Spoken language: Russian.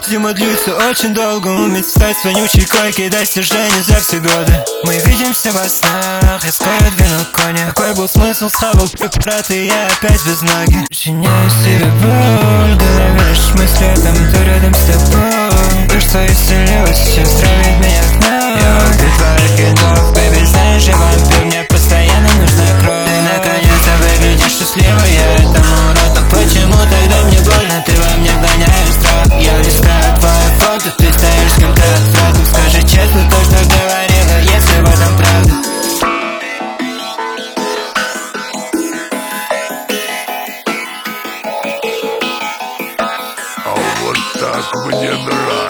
Зима длится очень долго, уметь встать с вонючей койки, достижений за все годы. Мы видимся во снах, искают вину коня. Какой был смысл схавал брат, и я опять без ноги. Причиняю себе боль, в голове лишь мысли о том, кто рядом с тобой. И что исцелилось, сейчас травит меня вновь. Я убит твоих хитов, бэби, знаешь, я вампир, мне постоянно нужна кровь. Ты наконец-то выглядишь счастливой, я этому рад. Но почему тогда мне больно, ты во мне гоняешь страх? Я листаю твое фото, ты стоишь с кем-то отвратным. Скажи честно то, что говорила, если в этом правда. А вот так мне нравится.